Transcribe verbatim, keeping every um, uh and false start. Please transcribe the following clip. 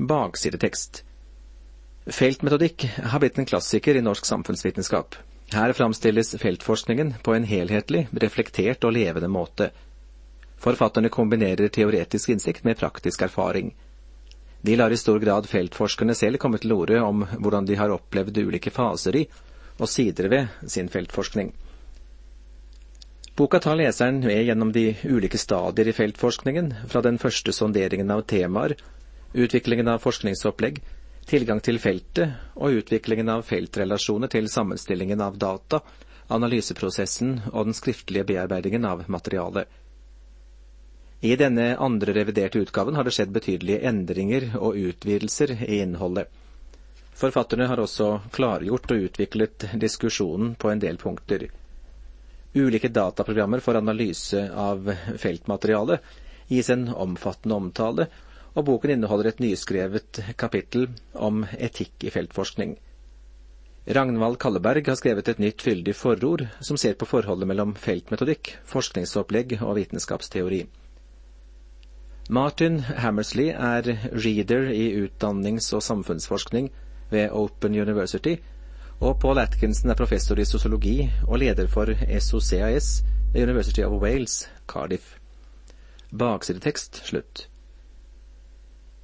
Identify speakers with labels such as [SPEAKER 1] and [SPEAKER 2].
[SPEAKER 1] Baksidetekst. Feltmetodikk har blitt en klassiker i norsk samfunnsvitenskap. Her framstilles feltforskningen på en helhetlig, reflektert og levende måte. Forfatterne kombinerer teoretisk innsikt med praktisk erfaring. De lar i stor grad feltforskerne selv komme til orde om hvordan de har opplevd ulike faser i og sider ved sin feltforskning. Boka tar leseren med gjennom de ulike stadier i feltforskningen, fra den første sonderingen av temaer, utviklingen av forskningsopplegg, tilgang til feltet og utviklingen av feltrelasjoner til sammenstillingen av data, analyseprosessen og den skriftlige bearbeidingen av materialet. I denne andre reviderte utgaven har det skjedd betydelige endringer og utvidelser i innholdet. Forfatterne har også klargjort og utviklet diskusjonen på en del punkter. Ulike dataprogrammer for analyse av feltmateriale gis en omfattende omtale, og boken inneholder et nyskrevet kapittel om etikk i feltforskning. Ragnvald Kalleberg har skrevet et nytt fyldig forord som ser på forholdet mellom feltmetodikk, forskningsopplegg og vitenskapsteori. Martin Hammersley er reader i utdannings- og samfunnsforskning ved Open University, og Paul Atkinson er professor i sosiologi og leder for S O C A S ved University of Wales, Cardiff. Baksidetekst slutt.